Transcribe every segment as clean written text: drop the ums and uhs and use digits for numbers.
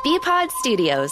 BPod Studios.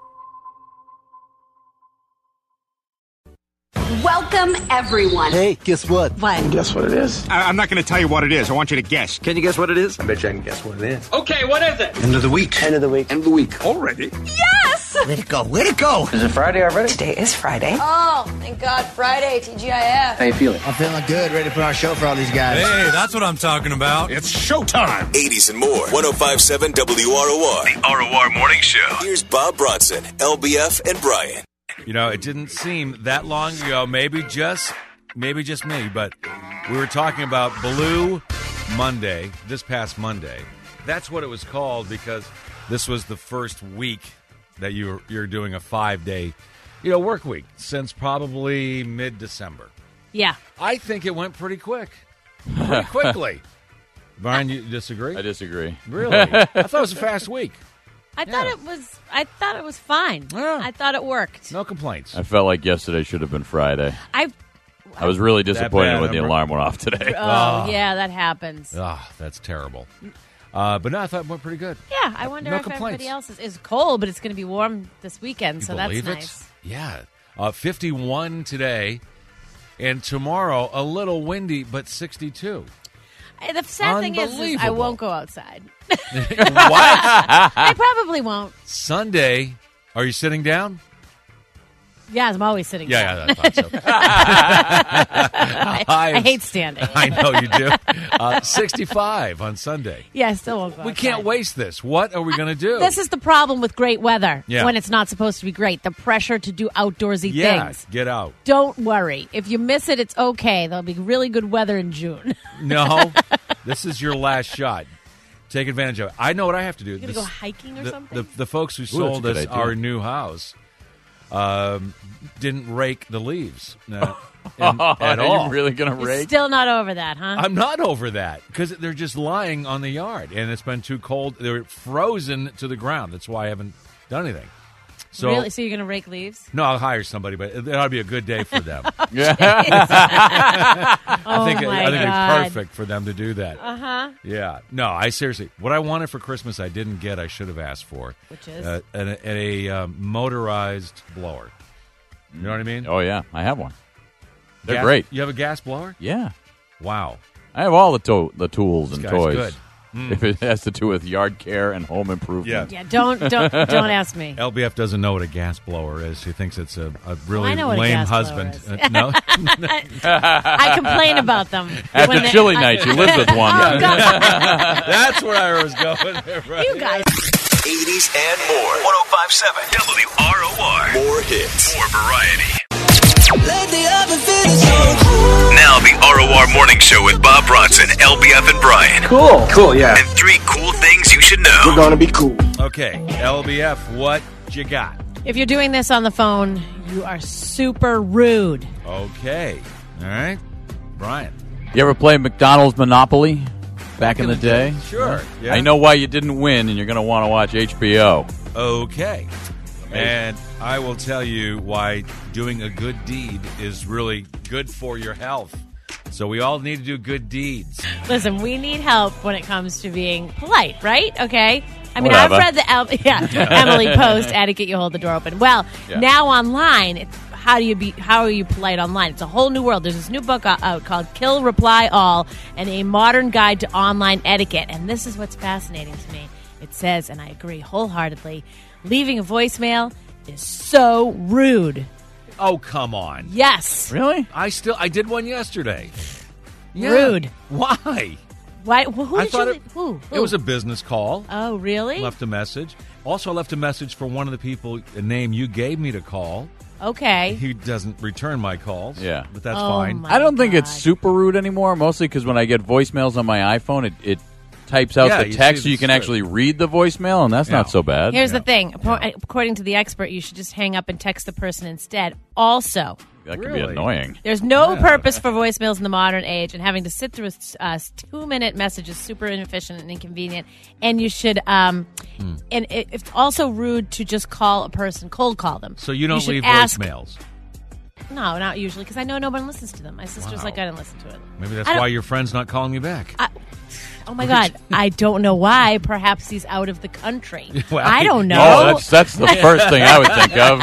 Welcome, everyone. Hey, guess what? What? Guess what it is? I'm not going to tell you what it is. I want you to guess. Can you guess what it is? I bet you I can guess what it is. Okay, what is it? End of the week. End of the week. End of the week. Already? Yes! Way to go. Way to go. Is it Friday already? Today is Friday. Oh, thank God, Friday, TGIF. How you feeling? I'm feeling good. Ready to put on a show for all these guys. Hey, that's what I'm talking about. It's showtime. 80s and more. 105.7 WROR. The ROR Morning Show. Here's Bob Bronson, LBF, and Brian. You know, it didn't seem that long ago, maybe just me, but we were talking about Blue Monday, this past Monday. That's what it was called because this was the first week that you're doing a 5-day, work week since probably mid-December. Yeah. I think it went pretty quickly. Brian, you disagree? I disagree. Really? I thought it was a fast week. I thought it was fine. Yeah. I thought it worked. No complaints. I felt like yesterday should have been Friday. I was really disappointed bad, when the huh? alarm went off today. yeah, that happens. That's terrible. But no, I thought it went pretty good. Yeah, I wonder No if complaints. everybody else is. It's cold, but it's going to be warm this weekend, so that's Believe it? nice. Yeah. 51 today, and tomorrow a little windy, but 62. The sad thing is I Unbelievable. won't go outside. What? I probably won't. Sunday, are you sitting down? Yeah, I'm always sitting down. Yeah, I thought so. I hate standing. I know you do. 65 on Sunday. Yeah, I still won't go We outside. can't waste this. What are we going to do? This is the problem with great weather Yeah. when it's not supposed to be great. The pressure to do outdoorsy things. Get out. Don't worry. If you miss it, it's okay. There'll be really good weather in June. No, this is your last shot. Take advantage of it. I know what I have to do. You gonna go hiking or something? The folks who that's a sold good us idea. our new house didn't rake the leaves at Are all. you really going to You're rake? still not over that, huh? I'm not over that because they're just lying on the yard and it's been too cold. They're frozen to the ground. That's why I haven't done anything. So, Really? So you're going to rake leaves? No, I'll hire somebody, but it ought to be a good day for them. Yeah. I think my it'd be God. perfect for them to do that. Uh-huh. Yeah. No, I seriously, what I wanted for Christmas I didn't get, I should have asked for. Which is? A motorized blower. You know what I mean? Oh, yeah. I have one. They're Gas- great. You have a gas blower? Yeah. Wow. I have all the tools and This guy's toys. good. If it has to do with yard care and home improvement. Yeah, don't ask me. LBF doesn't know what a gas blower is. He thinks it's a really I know what a lame gas blower husband. is. No? I complain about them. After when they- chilly nights, you live with one. Oh, God. That's where I was going. Right? You guys. 80s and more. 105.7 WROR. More hits. More variety. Now the ROR Morning Show with Bob Bronson, LBF, and Brian. Cool, yeah. And 3 cool things you should know. We're gonna be cool. Okay, LBF, what you got? If you're doing this on the phone, you are super rude. Okay. All right. Brian. You ever play McDonald's Monopoly back in the day? Sure. Yeah. I know why you didn't win, and you're going to want to watch HBO. Okay. And I will tell you why doing a good deed is really good for your health. So we all need to do good deeds. Listen, we need help when it comes to being polite, right? Okay? I mean, Whatever. I've read the Emily Post, Etiquette, you hold the door open. Well, Yeah. now online, it's how are you polite online? It's a whole new world. There's this new book out called Kill, Reply, All, and a modern guide to online etiquette. And this is what's fascinating to me. It says, and I agree wholeheartedly, leaving a voicemail is so rude. Oh, come on. Yes. Really? I did one yesterday. Yeah. Rude. Why? Why? Who I did thought you? it- Who? It was a business call. Oh, really? Left a message. Also, I left a message for one of the people, a name you gave me to call. Okay. He doesn't return my calls. Yeah. But that's Oh, fine. my I don't think it's God. super rude anymore, mostly because when I get voicemails on my iPhone, it types out Yeah, the you text see so you the can script. actually read the voicemail, and that's Yeah. not so bad. Here's Yeah. the thing. Yeah. According to the expert, you should just hang up and text the person instead. Also, That could Really? be annoying. there's no Yeah. purpose for voicemails in the modern age, and having to sit through a 2-minute message is super inefficient and inconvenient. And you should, and it's also rude to just call a person, cold call them. So you don't should leave ask- voicemails. No, not usually, because I know no one listens to them. My sister's Wow. like, I didn't listen to it. Maybe that's I don't- why your friend's not calling you back. Oh my God! I don't know why. Perhaps he's out of the country. Well, I don't know. Oh, that's the first thing I would think of.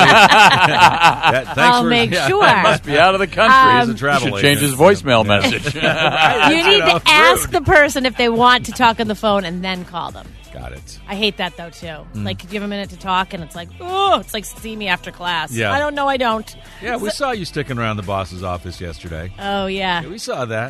I'll make sure. Must be out of the country. He's a travel Should change agent. his voicemail message. You need to ask the person if they want to talk on the phone and then call them. Got it. I hate that though too. Like, you give a minute to talk, and it's like, oh, it's like see me after class. Yeah. I don't know. I don't. Yeah, we saw you sticking around the boss's office yesterday. Oh yeah. Yeah, we saw that.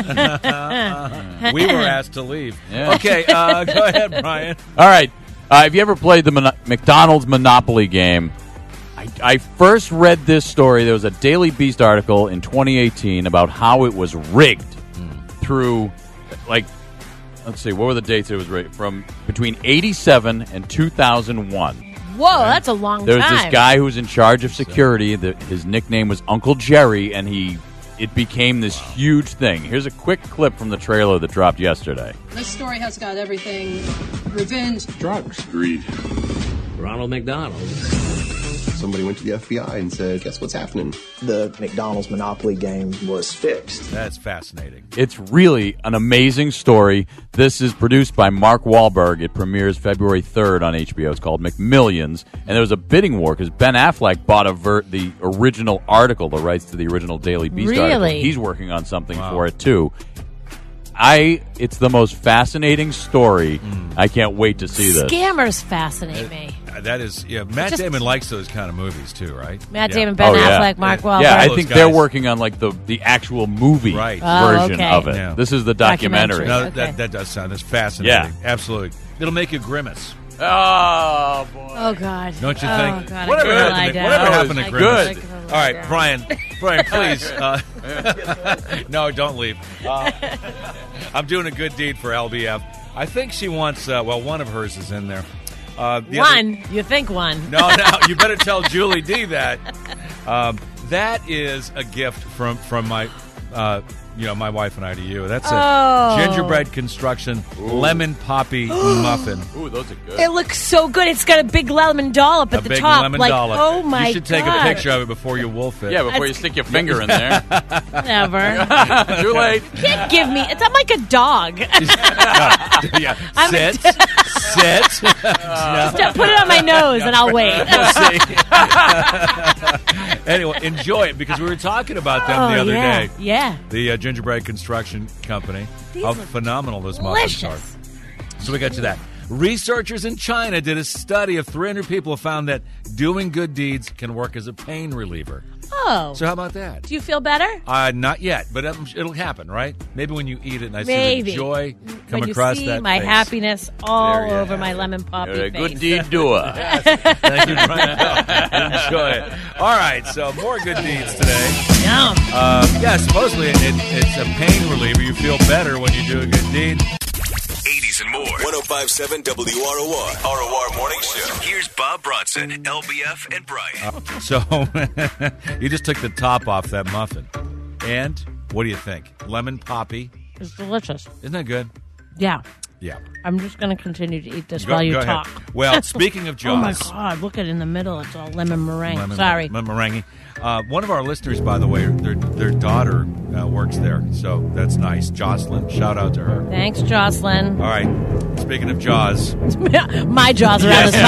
We were asked to leave. Yeah. Okay, go ahead, Brian. All right. Have you ever played the McDonald's Monopoly game? I first read this story. There was a Daily Beast article in 2018 about how it was rigged through, like, let's see, what were the dates it was rigged? From between 87 and 2001. Whoa, that's a long There was time. this guy who was in charge of security. His nickname was Uncle Jerry, and it became this huge thing. Here's a quick clip from the trailer that dropped yesterday. This story has got everything: revenge, Drugs. Greed. Ronald McDonald. Somebody went to the FBI and said, guess what's happening? The McDonald's Monopoly game was fixed. That's fascinating. It's really an amazing story. This is produced by Mark Wahlberg. It premieres February 3rd on HBO. It's called McMillions. And there was a bidding war because Ben Affleck bought the original article, the rights to the original Daily Beast article. Really? He's working on something for it, too. It's the most fascinating story. I can't wait to see this. Scammers fascinate me. That is, yeah. Matt Damon likes those kind of movies too, right? Matt Yeah. Damon, Ben Affleck, Mark Wahlberg. Yeah, I Those think guys. they're working on like the actual movie Right. Oh, version okay. of it. Yeah. This is the documentary. No, Okay. that does sound that's fascinating. Yeah. Absolutely. It'll make you grimace. Oh boy! Oh God! Don't you Oh, think? God, Whatever I can't happened to- lie whatever down. happened to I Grimace? can't- I can't All lie right, down. Brian, please. No, don't leave. I'm doing a good deed for LBF. I think she wants. One of hers is in there. One? You think one? No, you better tell Julie D that. That is a gift from my, my wife and I to you. That's a gingerbread construction lemon poppy muffin. Ooh, those are good. It looks so good. It's got a big lemon dollop at A the big top. lemon like, dollop. oh my God! You should take a picture of it before you wolf it. Yeah, before you stick your finger in there. Never. Too late. Can't give me. I'm like a dog. Yeah. Sit. Just put it on my nose and I'll wait. Anyway, enjoy it because we were talking about them the other day. Yeah. The gingerbread construction company. These How look phenomenal those muffins are. delicious. So we got to that. Researchers in China did a study of 300 people who found that doing good deeds can work as a pain reliever. Oh. So how about that? Do you feel better? Not yet, but it'll happen, right? Maybe when you eat it and I see Maybe. the joy come when across you see that my face. happiness all There you over have my it. lemon poppy You're a face. good deed doer. Thank you, Brian. Enjoy it. All right, so more good deeds today. Yum. Yeah, supposedly it's a pain reliever. You feel better when you do a good deed. 80s and more. 105.7 WROR. ROR Morning Show. Here's Bob Bronson, LBF, and Brian. So you just took the top off that muffin. And what do you think? Lemon poppy. It's delicious. Isn't that good? Yeah. Yeah. I'm just going to continue to eat this while you go talk. ahead. Well, speaking of Oh my Jaws. God! Look at it in the middle. It's all lemon meringue. Sorry. Lemon meringue. One of our listeners, by the way, their daughter works there, so that's nice. Jocelyn, shout out to her. Thanks, Jocelyn. All right. Speaking of Jaws, My jaws are out of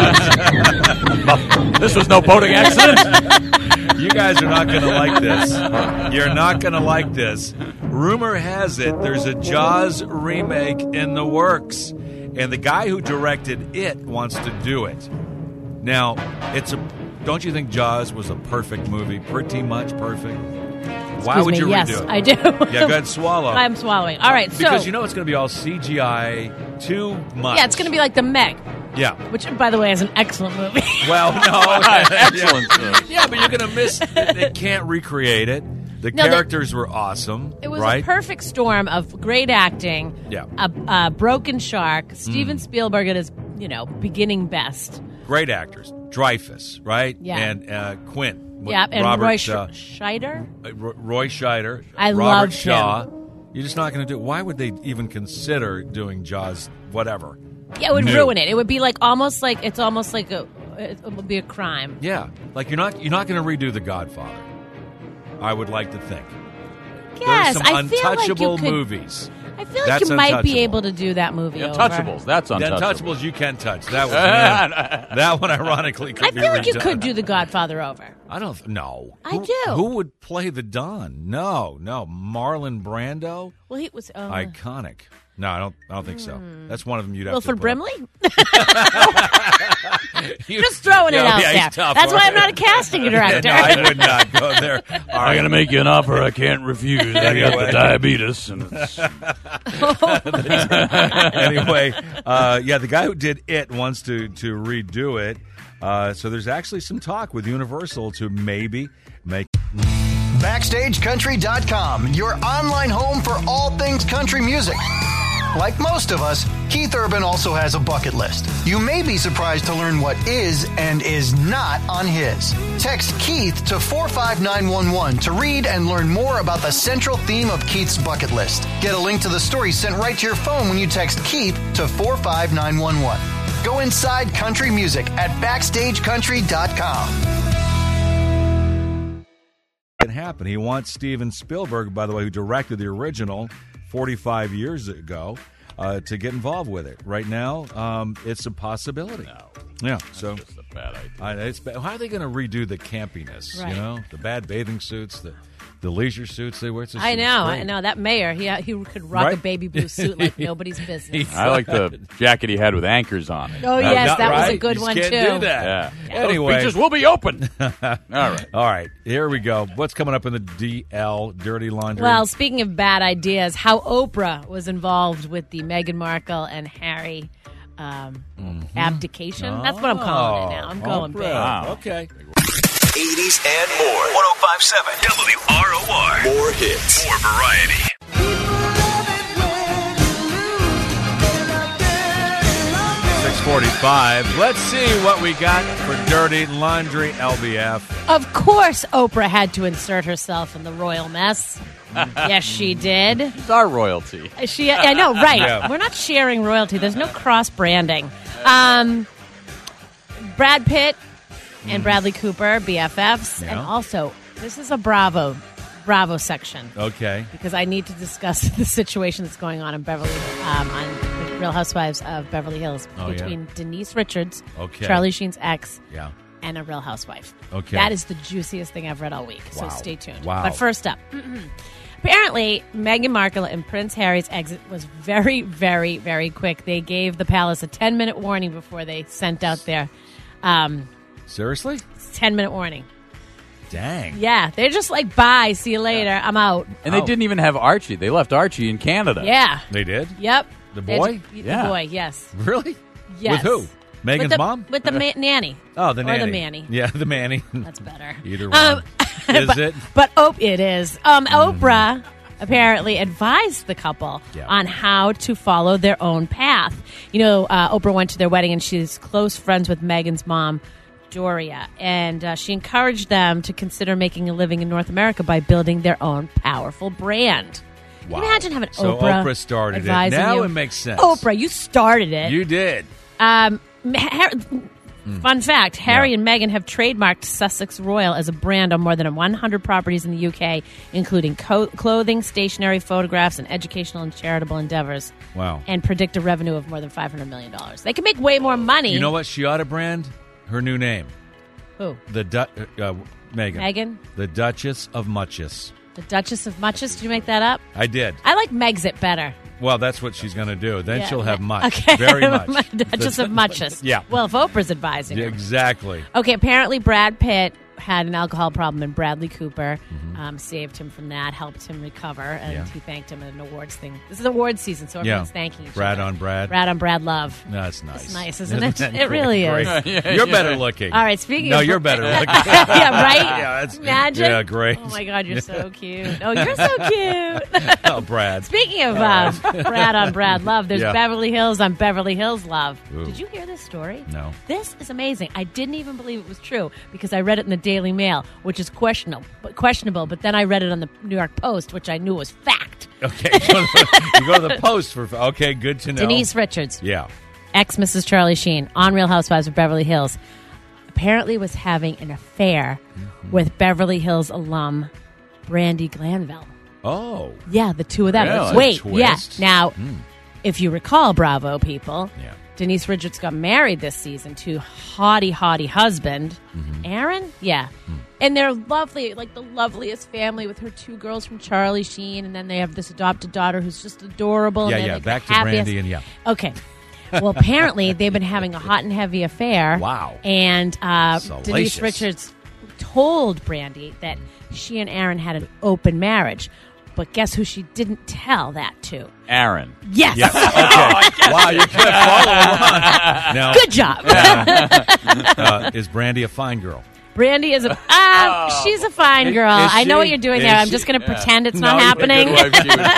your Jaws. This was no boating accident. You guys are not going to like this. You're not going to like this. Rumor has it there's a Jaws remake in the works, and the guy who directed it wants to do it. Now, don't you think Jaws was a perfect movie? Pretty much perfect. Why Excuse would me, you yes, redo it? I do. Yeah, go ahead, swallow. I'm swallowing. All right, Because so you know it's going to be all CGI too much. yeah, it's going to be like The Meg, Yeah. which, by the way, is an excellent movie. Well, no. Excellent. Yeah, but you're going to miss. They can't recreate it. The No, characters were awesome. It was right? a perfect storm of great acting, Yeah. a broken shark, Steven Spielberg at his beginning best. Great actors. Dreyfuss, right? Yeah. And Quint. Yeah, and Robert, Roy Scheider. Roy Scheider. I Robert loved Shaw. him. You're just not going to do it. Why would they even consider doing Jaws, whatever? Yeah, it would New. ruin it. It would be like almost like it would be a crime. Yeah. Like you're not going to redo The Godfather. I would like to think. Yes, There's some I feel like untouchable you could, movies. I feel like That's you might be untouchable. able to do that movie. The over. Untouchables. That's The untouchable. Untouchables you can touch. That was that one. Ironically, could I be feel like you redone. could do The Godfather over. I don't. No, I do. Who would play the Don? No. Marlon Brando. Well, he was Iconic. No, I don't think so. That's one of them you'd have Wilford to. Brimley. You- Just throwing it Yeah, out yeah, he's there. tough, That's why right? I'm not a casting director. No, I would not go there. I'm going to make you an offer I can't refuse. I got the diabetes. And it's... Anyway, the guy who did It wants to redo it. So there's actually some talk with Universal to maybe make. BackstageCountry.com, your online home for all things country music. Like most of us, Keith Urban also has a bucket list. You may be surprised to learn what is and is not on his. Text Keith to 45911 to read and learn more about the central theme of Keith's bucket list. Get a link to the story sent right to your phone when you text Keith to 45911. Go inside country music at BackstageCountry.com. Can happen. He wants Steven Spielberg, by the way, who directed the original 45 years ago, to get involved with it. Right now, it's a possibility. No. Yeah, so That's a bad idea. how are they going to redo the campiness? Right. You know, the bad bathing suits, the leisure suits they wear. It's just- I know. it's great. I know. That mayor, he could rock a Right? baby blue suit like nobody's business. I like the jacket he had with anchors on it. Oh, yes, Not that was a right. good You one, can't too. do that. Yeah. Anyway. Those beaches will be open. All right. All right, here we go. What's coming up in the DL, Dirty Laundry? Well, speaking of bad ideas, how Oprah was involved with the Meghan Markle and Harry abdication. That's what I'm calling it now. I'm going big. Wow. Okay. 80s and more. 105.7 WROR. More hits. More variety. 6:45. Let's see what we got for Dirty Laundry, LBF. Of course, Oprah had to insert herself in the royal mess. Yes, she did. It's our royalty. I know, right? Yeah. We're not sharing royalty. There's no cross branding. Brad Pitt and Bradley Cooper, BFFs, and Yeah. also this is a Bravo section. Okay. Because I need to discuss the situation that's going on in Beverly, on the Real Housewives of Beverly Hills Oh, yeah. between Denise Richards, Okay. Charlie Sheen's ex, Yeah. and a Real Housewife. Okay. That is the juiciest thing I've read all week. So Wow. stay tuned. Wow. But first up, apparently Meghan Markle and Prince Harry's exit was very, very, very quick. They gave the palace a 10-minute warning before they sent out their Seriously? 10-minute warning. Dang. Yeah, they're just like, bye, see you later, I'm out. And they didn't even have Archie. They left Archie in Canada. Yeah. They did? Yep. The They're boy? just- Yeah. The boy, yes. Really? Yes. With who? Megan's With the, mom? With the nanny. Oh, the Or nanny. the Manny. Yeah, the Manny. That's better. Either one. Is it? But it is. Oprah apparently advised the couple on how to follow their own path. You know, Oprah went to their wedding and she's close friends with Meghan's mom, Doria, and she encouraged them to consider making a living in North America by building their own powerful brand. Wow. Can you imagine having So Oprah Oprah started it. advising Now you? it makes sense. Oprah, you started it. You did. Fun fact, Harry and Meghan have trademarked Sussex Royal as a brand on more than 100 properties in the UK, including clothing, stationery, photographs, and educational and charitable endeavors. Wow. And predict a revenue of more than $500 million. They can make way more money. You know what she ought to brand? Her new name. Who? The Meghan. Meghan? The Duchess of Muchess. The Duchess of Muchess? Did you make that up? I did. I like Megxit better. Well, that's what she's going to do. Then Yeah. she'll have much. Okay. Very much. Duchess of Muchess. Yeah. Well, if Oprah's advising her. Exactly. Okay, apparently Brad Pitt had an alcohol problem, and Bradley Cooper saved him from that, helped him recover, and he thanked him at an awards thing. This is awards season, so everyone's thanking each Brad other. on Brad. Brad on Brad love. No, that's nice. It's nice, isn't it? that It really great? is. You're better looking. All right, speaking No, of... you're better looking. yeah, right? Yeah, that's, Imagine. Yeah, great. Oh, my God, you're so cute. Oh, you're so cute. Oh, Brad. Speaking of Brad on Brad love, there's Yeah. Beverly Hills on Beverly Hills love. Ooh. Did you hear this story? No. This is amazing. I didn't even believe it was true because I read it in the Daily Mail, which is questionable. But then I read it on the New York Post, which I knew was fact. Okay. You go to the Post for... Okay, good to know. Denise Richards, Yeah. ex-Mrs. Charlie Sheen, on Real Housewives of Beverly Hills, apparently was having an affair with Beverly Hills alum Brandi Glanville. Oh. Yeah, the two of them. Really? Wait, Twist? yeah. Now, if you recall, Bravo people, Yeah. Denise Richards got married this season to hottie husband, Aaron? Yeah. And they're lovely, like the loveliest family with her two girls from Charlie Sheen, and then they have this adopted daughter who's just adorable. Yeah, and they're, yeah. like, Back the to happiest. Brandy and yeah. Okay. Well, apparently they've been having a hot and heavy affair. Wow. And Denise Salacious. Richards told Brandy that she and Aaron had an open marriage. But guess who she didn't tell that to? Aaron. Yes. Yeah. Okay. Wow, you could follow along. Now, Good job. is Brandy a fine girl? Brandy is she's a fine girl. Is I know what she? you're doing Is there. I'm she? just going to pretend it's No, not you're a happening. good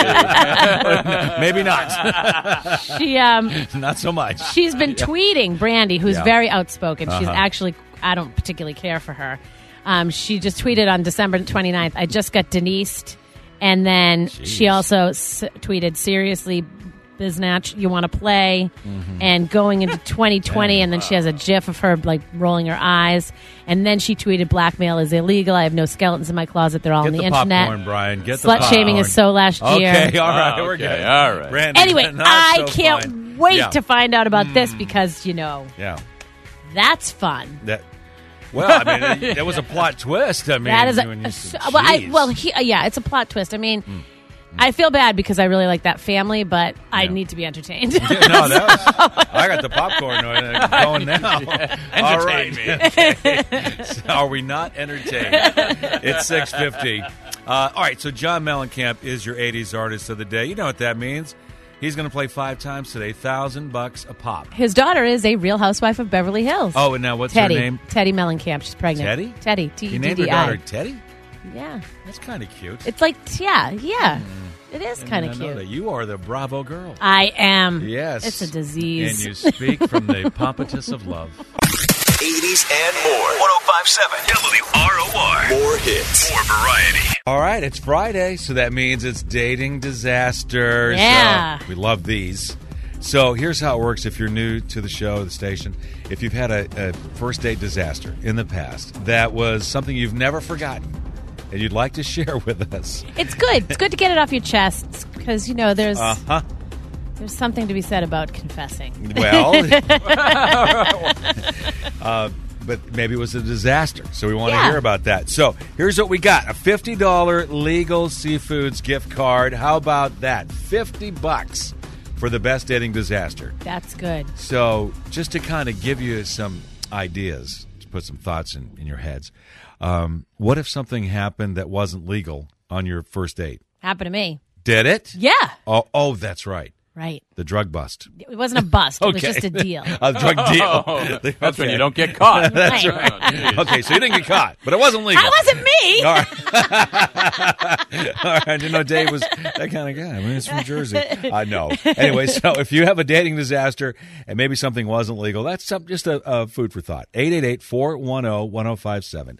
wife, Maybe not. She Not so much. she's been tweeting Brandy, who's Yeah. very outspoken. She's Uh-huh. actually, I don't particularly care for her. She just tweeted on December 29th, I just got Denised. And then she also tweeted, seriously, Biznatch, you want to play? And going into 2020, and then she has a gif of her like rolling her eyes. And then she tweeted, blackmail is illegal. I have no skeletons in my closet. They're all Get on the the internet. popcorn, Brian. Get the Slut popcorn. shaming is so last year. Okay, all right. We're Okay, good. all right. Brandy, Anyway, not I so can't fine. wait Yeah. to find out about this because, you know, Yeah. that's fun. Well, I mean, it was a plot twist. I mean, That is when you said, geez. yeah, it's a plot twist. I mean, I feel bad because I really like that family, but I need to be entertained. Yeah, no, I got the popcorn going now. All right. Okay. So are we not entertained? It's 6:50. All right, so John Mellencamp is your 80s artist of the day. You know what that means. He's going to play 5 times today, $1,000 a pop. His daughter is a Real Housewife of Beverly Hills. Oh, and now what's Teddy. her name? Teddy Mellencamp. She's pregnant. Teddy? Teddy. You named her Teddi. daughter Teddy? Yeah. That's kind of cute. It's like, yeah. It is kind of I know cute. that you are the Bravo girl. I am. Yes. It's a disease. And you speak from the pompatus of love. 80s and more. 105.7 WROR. More hits. More variety. All right, it's Friday, so that means it's dating disasters. Yeah. We love these. So here's how it works if you're new to the show, the station. If you've had a first date disaster in the past that was something you've never forgotten and you'd like to share with us. It's good. It's good to get it off your chest because, you know, there's something to be said about confessing. Well, but maybe it was a disaster, so we want to hear about that. So here's what we got. A $50 Legal Seafoods gift card. How about that? $50 for the best dating disaster. That's good. So just to kind of give you some ideas, to put some thoughts in your heads, what if something happened that wasn't legal on your first date? Happened to me. Did it? Yeah. Oh, that's right. Right. The drug bust. It wasn't a bust. It was Okay. just a deal. A drug deal. That's when you don't get caught. That's Right. right. Okay, so you didn't get caught, but it wasn't legal. That wasn't me. All right. All right. You know, Dave was that kind of guy. I mean, he's from Jersey. I know. Anyway, so if you have a dating disaster and maybe something wasn't legal, that's just a food for thought. 888-410-1057.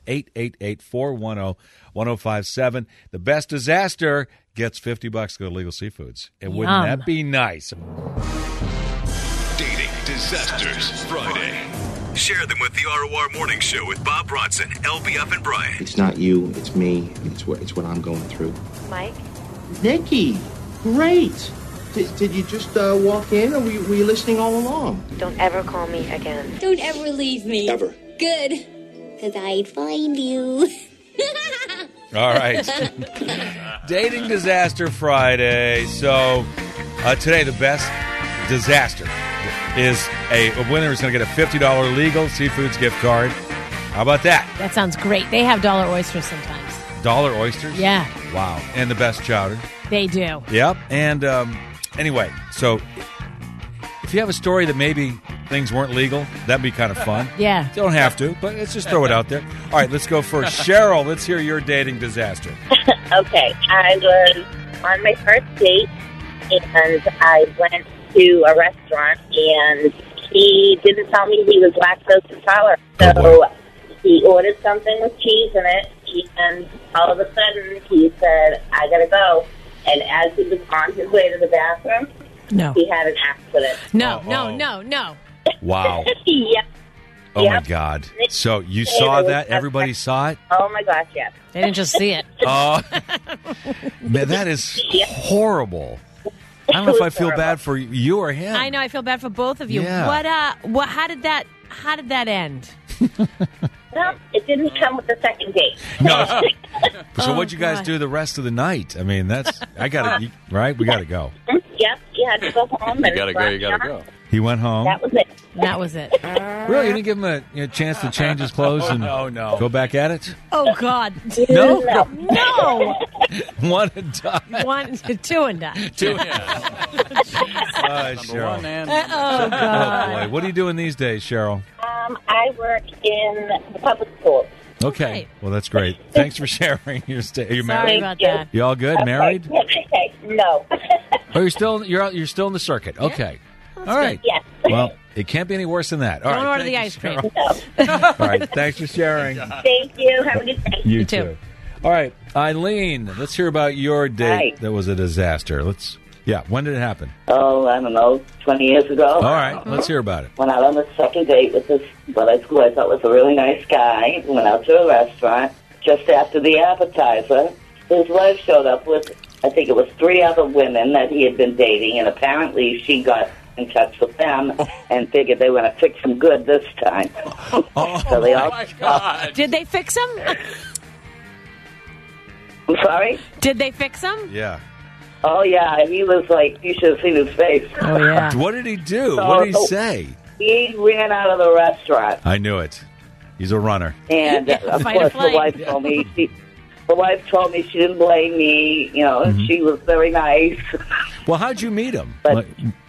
888-410-1057. The best disaster gets $50 to go to Legal Seafoods. And wouldn't Yum. that be nice? Dating Disasters Friday. Share them with the ROR Morning Show with Bob Bronson, LBF, and Brian. It's not you, it's me. It's what I'm going through. Mike? Nikki, great. Did you just walk in, or were you listening all along? Don't ever call me again. Don't ever leave me. Ever. Good. Because I'd find you. All right. Dating Disaster Friday. So today, the best disaster is a winner is going to get a $50 Legal Seafoods gift card. How about that? That sounds great. They have dollar oysters sometimes. Dollar oysters? Yeah. Wow. And the best chowder. They do. Yep. And anyway, so if you have a story that maybe things weren't legal, that'd be kind of fun. Yeah. You don't have to, but let's just throw it out there. All right, let's go first. Cheryl, let's hear your dating disaster. Okay, I was on my first date, and I went to a restaurant, and he didn't tell me he was lactose intolerant. So he ordered something with cheese in it, and all of a sudden he said, I gotta go. And as he was on his way to the bathroom, No. he had an accident. No. Wow. Oh, my Yep. God. So you saw that? Everybody saw it? Oh, my gosh, yes. They didn't just see it. Oh, man, that is horrible. I don't know if I feel bad for you or him. I know. I feel bad for both of you. Yeah. What? How did that end? No, it didn't come with the second date. No. So Oh, what'd you guys God. do the rest of the night? I mean, right? We got to go. Yep, you had to go home. You gotta go. You gotta go. He went home. That was it. That was it. Really? You didn't give him a chance to change his clothes and no. go back at it? Oh, God. No? No. One and done. 1, 2 and done. Two. Cheryl. Oh, God. Oh, boy. What are you doing these days, Cheryl? I work in the public schools. Okay. Well, that's great. Thanks for sharing your stay. Are you Sorry married? about that. You all good? Okay. Married? Okay. No. Oh, you're still in the circuit. Okay. All right. Yes. Well, it can't be any worse than that. All Don't right. order the Thank ice you, cream. Cheryl. All right. Thanks for sharing. Thank you. Have a good day. You too. too. All right, Eileen, let's hear about your date Hi. that was a disaster. When did it happen? Oh, I don't know, 20 years ago. All right, let's hear about it. Went out on the second date with this, what I thought was a really nice guy. Went out to a restaurant. Just after the appetizer, his wife showed up with, I think it was 3 other women that he had been dating, and apparently she got in touch with them and figured they were going to fix him good this time. So they all. My God. Did they fix him? I'm sorry? Did they fix him? Yeah. Oh, yeah, he was like, you should have seen his face. Oh, yeah. What did he do? So- What did he say? He ran out of the restaurant. I knew it. He's a runner. And of Fight or course, the flight. wife told me she didn't blame me. You know, she was very nice. Well, how'd you meet him? But-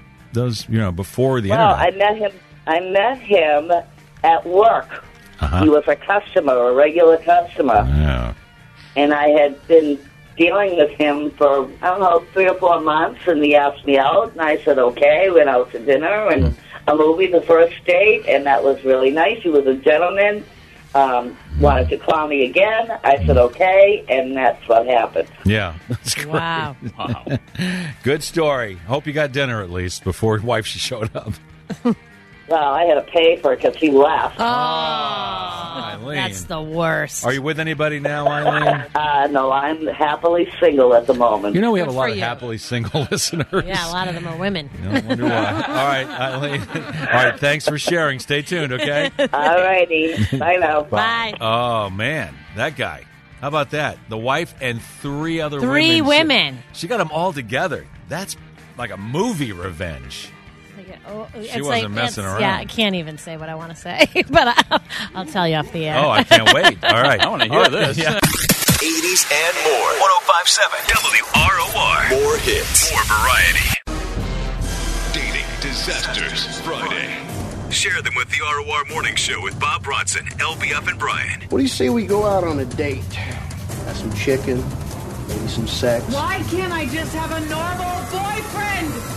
Before the Well, internet. I met him at work. Uh-huh. He was a customer, a regular customer, Yeah. and I had been dealing with him for 3 or 4 months. And he asked me out, and I said okay. Went out to dinner and a movie, the first date, and that was really nice. He was a gentleman. Wanted to call me again. I said okay, and that's what happened. Yeah. That's great. Wow. Good story. Hope you got dinner at least before wife showed up. Well, I had to pay for it because he left. Oh, Eileen. that's the worst. Are you with anybody now, Eileen? No, I'm happily single at the moment. You know we have a Good lot for of you. happily single listeners. Yeah, a lot of them are women. I wonder why. All right, Eileen. All right, thanks for sharing. Stay tuned, okay? All righty. Bye now. Bye. Oh, man. That guy. How about that? The wife and 3 other women. 3 women. She got them all together. That's like a movie revenge. She wasn't messing around. Yeah, I can't even say what I want to say, but I'll tell you off the air. Oh, I can't wait. All right. I want to hear this. Yeah. 80s and more. 105.7 WROR. More hits. More variety. Dating Disasters Friday. Share them with the ROR Morning Show with Bob Bronson, LBF, and Brian. What do you say we go out on a date? Have some chicken, maybe some sex. Why can't I just have a normal boyfriend?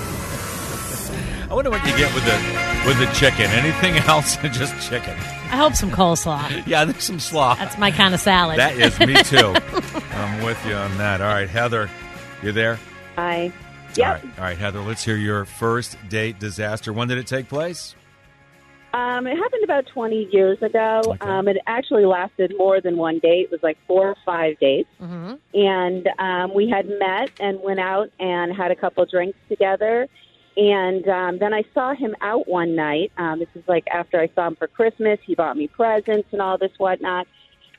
I wonder what you get with the chicken. Anything else than just chicken? I hope some coleslaw. Yeah, there's some slaw. That's my kind of salad. That is me too. I'm with you on that. All right, Heather, you there? Hi. Yep. All right, Heather, let's hear your first date disaster. When did it take place? It happened about 20 years ago. Okay. It actually lasted more than one date. It was like 4 or 5 dates. Mm-hmm. And we had met and went out and had a couple drinks together. And then I saw him out one night. This is like after I saw him for Christmas. He bought me presents and all this whatnot.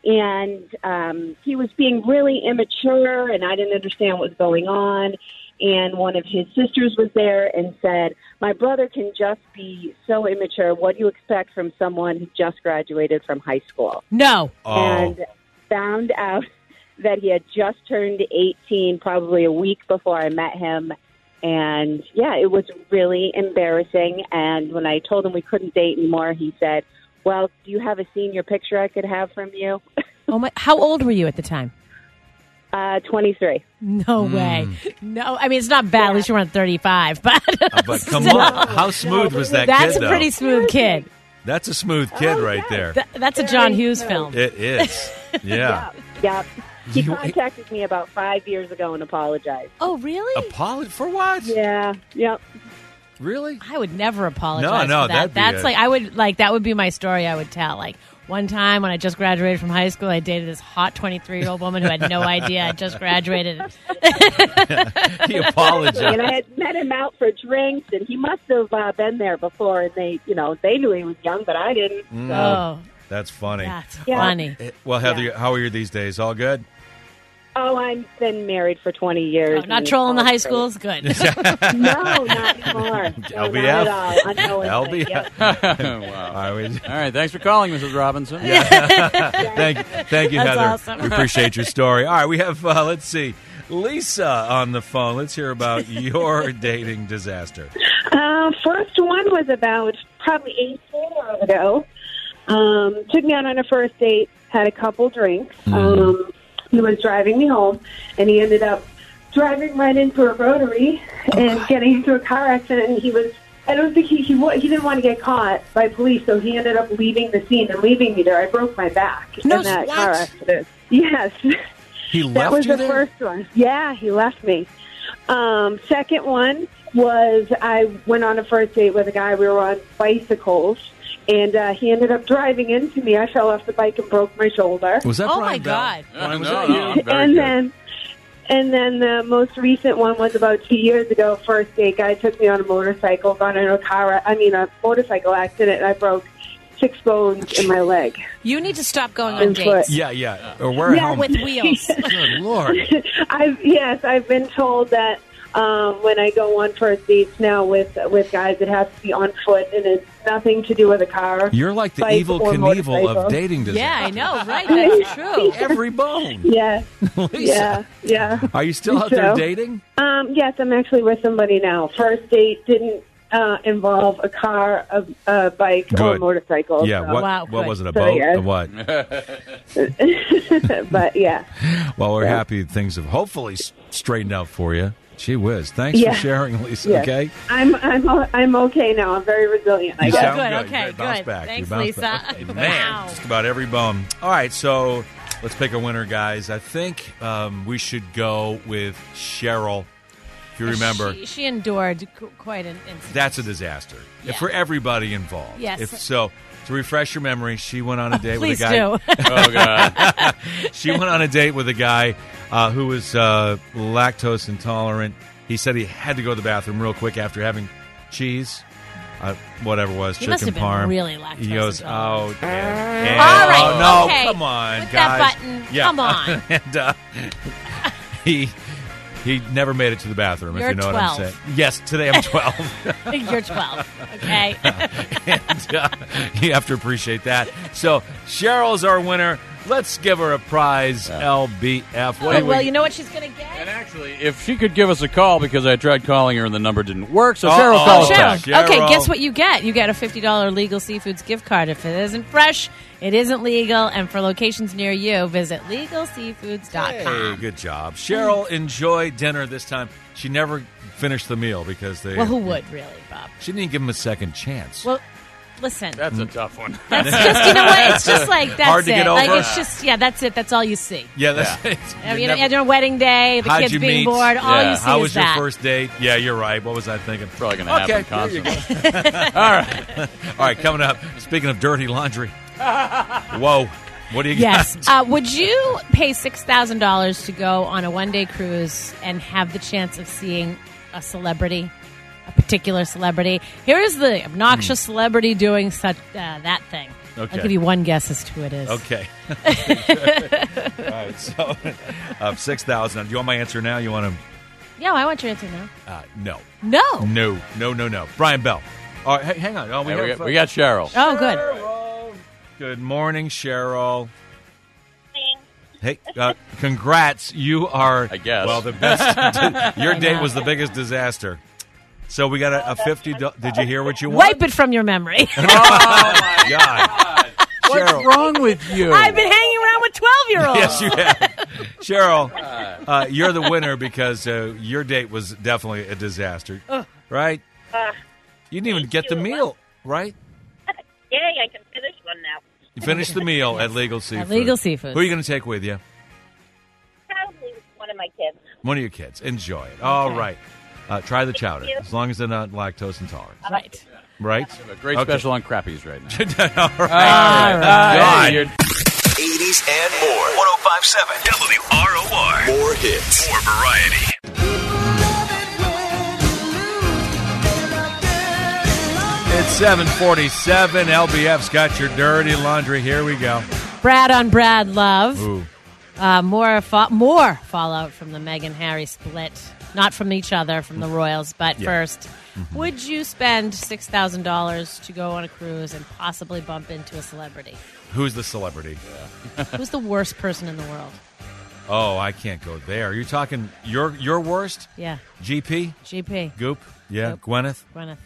And he was being really immature, and I didn't understand what was going on. And one of his sisters was there and said, my brother can just be so immature. What do you expect from someone who just graduated from high school? No. Oh. And found out that he had just turned 18 probably a week before I met him. And, yeah, it was really embarrassing. And when I told him we couldn't date anymore, he said, well, do you have a senior picture I could have from you? Oh my! How old were you at the time? 23. No way. No, I mean, it's not bad. At least you weren't 35. But Come on. How smooth was that That's kid, a though? pretty smooth kid. That's a smooth kid right there. That's a John Hughes film. It is. Yeah. Yep. He contacted me about 5 years ago and apologized. Oh, really? Apology for what? Yeah. Yep. Really? I would never apologize No, for that. that'd be That would be my story I would tell. Like, one time when I just graduated from high school, I dated this hot 23-year-old woman who had no idea I just graduated. He apologized. And I had met him out for drinks, and he must have been there before, and they knew he was young, but I didn't. So. Oh. That's funny. That's funny. Well, Heather, how are you these days? All good? Oh, I've been married for 20 years. Oh, not trolling the high schools? Good. No, not anymore. No, LBF? not at all. Unknowingly. LBF. Yep. Wow. All right, thanks for calling, Mrs. Robinson. Thank you, That's Heather. awesome. We appreciate your story. All right, we have, let's see, Lisa on the phone. Let's hear about your dating disaster. First one was about probably 18 years ago. Took me out on a first date, had a couple drinks. He was driving me home, and he ended up driving right into a rotary and getting into a car accident. And I don't think he didn't want to get caught by police, so he ended up leaving the scene and leaving me there. I broke my back in that car accident. Yes. He left That was you the there? first one. Yeah, he left me. Second one was I went on a first date with a guy. We were on bicycles. And he ended up driving into me. I fell off the bike and broke my shoulder. Was that Oh, Brian my Bell? God. Brian, was No, that no, you? I'm very And good. then the most recent one was about 2 years ago. First date, guy took me on a motorcycle, got into a motorcycle accident, and I broke 6 bones in my leg. You need to stop going on And dates. foot. Yeah. Or wear a helmet. With wheels. Good Lord. I've been told that when I go on first dates now with guys, it has to be on foot, and it's nothing to do with a car. You're like the bike, evil or Knievel motorcycle. of dating disaster. Yeah, I know, right? That's true. Every bone. Yeah. Lisa. Yeah. Are you still out there So, dating? Yes, I'm actually with somebody now. First date didn't involve a car, a bike, or Good. a motorcycle. Yeah, so. what good. was it, a So, boat? yeah. A what? But yeah. Well, we're happy things have hopefully straightened out for you. Gee whiz. Thanks Yeah. for sharing, Lisa, Yeah. okay? I'm okay now. I'm very resilient. I You guess. sound good, good. okay, Good. Bounce good. back. Thanks, You bounce Lisa. back. Okay, man, Wow. just about every bone. All right, so let's pick a winner, guys. I think we should go with Cheryl. If you remember, She endured quite an incident. that's a disaster Yeah. for everybody involved. Yes. So, to refresh your memory, she went on a date with a Please guy. do. Oh, God. She went on a date with a guy who was lactose intolerant. He said he had to go to the bathroom real quick after having cheese, whatever it was, He chicken must have been parm. really lactose He goes, intolerant. oh, All right, oh, no, okay. come on, With guys. that button, come on. And he never made it to the bathroom, You're if you know 12. what I'm saying. Yes, today I'm 12. You're 12, okay? And you have to appreciate that. So Cheryl's our winner. Let's give her a prize, LBF. What do we- Well, you know what she's going to get? And actually, if she could give us a call, because I tried calling her and the number didn't work, so Oh, Cheryl, oh, call us Cheryl. back. Okay, guess what you get? You get a $50 Legal Seafoods gift card. If it isn't fresh, it isn't legal. And for locations near you, visit LegalSeafoods.com. Hey, good job. Cheryl enjoyed dinner this time. She never finished the meal because they... Well, who would, really, Bob? She didn't give him a second chance. Well, listen. That's a tough one. That's just, you know what? It's just like, that's Hard to it. get Like, over? it's just, yeah, that's it. That's all you see. Yeah, that's it. I mean, at your wedding day, the How'd kids you being meet? bored, all you see How is was that. your first date? Yeah, you're right. What was I thinking? Probably going to happen there you constantly. go. All right. All right, coming up, speaking of dirty laundry. Whoa. What do you Yes. got? Would you pay $6,000 to go on a one-day cruise and have the chance of seeing a celebrity, a particular celebrity? Here is the obnoxious celebrity doing such that thing. Okay. I'll give you one guess as to who it is. Okay. All right, so 6,000. Do you want my answer now? You want to... Yeah, I want your answer now. No. No. No. Brian Bell. All right, hey, hang on. Oh, Hey, we got Cheryl. Oh, good. Good morning, Cheryl. Hey, congrats. You are, I guess. well, the best. Your date was the biggest disaster. So we got a $50. Did you hear what you want? Wipe it from your memory. Oh, my God. What's Cheryl. wrong with you? I've been hanging around with 12-year-olds. Yes, you have. Cheryl, you're the winner because your date was definitely a disaster. Right? You didn't even get the meal, right? Yay, I can finish one now. You finished the meal at Legal Seafood. At Legal Seafood. Who are you going to take with you? Probably one of my kids. One of your kids. Enjoy it. All right. Try the chowder, as long as they're not lactose intolerant. Right. Right? A great special on crappies right now. All right. God. 80s and more. 105.7 WROR. More hits. More variety. It's 7:47. LBF's got your dirty laundry. Here we go. Brad on Brad Love. Ooh. More fallout from the Meghan Harry split. Not from each other, from the royals. But first, would you spend $6,000 to go on a cruise and possibly bump into a celebrity? Who's the celebrity? Who's the worst person in the world? Oh, I can't go there. You're talking your worst? Yeah. GP? Goop? Yeah. Goop. Gwyneth?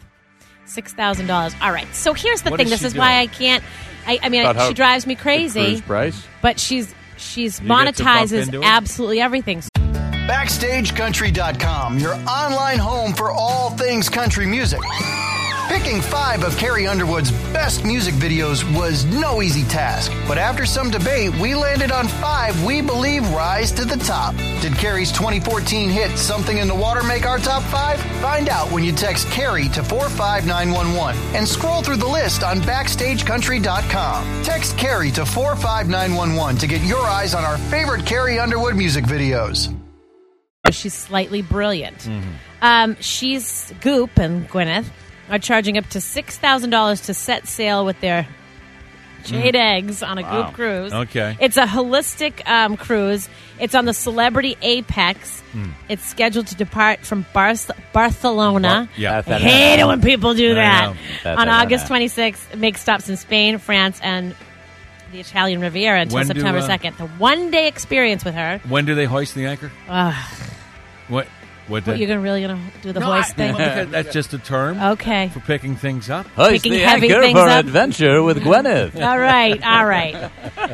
$6,000. All right. So here's the What thing. is This she is doing? why I can't. I mean, she drives me crazy. Cruise price? But she's You get to monetizes bump into it? absolutely everything. BackstageCountry.com, your online home for all things country music. Picking 5 of Carrie Underwood's best music videos was no easy task. But after some debate, we landed on 5 we believe rise to the top. Did Carrie's 2014 hit Something in the Water make our top 5? Find out when you text Carrie to 45911 and scroll through the list on BackstageCountry.com. Text Carrie to 45911 to get your eyes on our favorite Carrie Underwood music videos. She's slightly brilliant. She's Goop and Gwyneth are charging up to $6,000 to set sail with their jade eggs on a Goop cruise. Okay. It's a holistic cruise. It's on the Celebrity Apex. It's scheduled to depart from Barcelona. Yeah. I hate it when people do that. know. On August 26th, make stops in Spain, France, and the Italian Riviera until When do, September 2nd. The one-day experience with her. When do they hoist the anchor? What You're really going to do the hoist thing? That's just a term. Okay. For picking things up. Hoist Picking the heavy anchor things for up. adventure with Gwyneth. All right.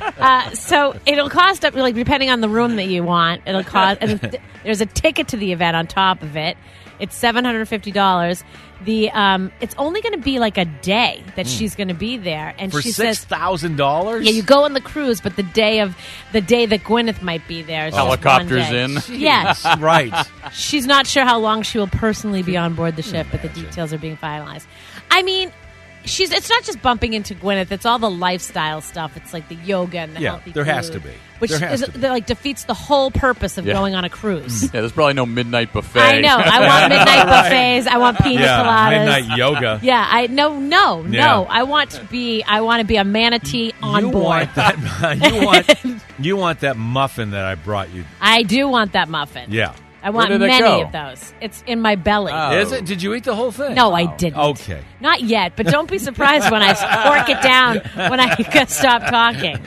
So it'll cost up, like, depending on the room that you want. It'll cost. And there's a ticket to the event on top of it. It's $750. It's only going to be like a day that she's going to be there, and For she says $6,000. Yeah, you go on the cruise, but the day that Gwyneth might be there, is just Helicopters one day. in. Yes, Right. she's not sure how long she will personally be on board the ship, but the details are being finalized. I mean, it's not just bumping into Gwyneth; it's all the lifestyle stuff. It's like the yoga and the healthy there food, has to be. which There has is, to be. that, like, defeats the whole purpose of going on a cruise. Yeah, there's probably no midnight buffet. I know. I want midnight buffets. I want pina coladas. Midnight yoga. Yeah, no. Yeah. I want to be a manatee on you board. Want that, you want that muffin that I brought you. I do want that muffin. Yeah. I want Where did it many go? of those. It's in my belly. Is it? Did you eat the whole thing? No, I didn't. Okay. Not yet, but don't be surprised when I fork it down when I stop talking.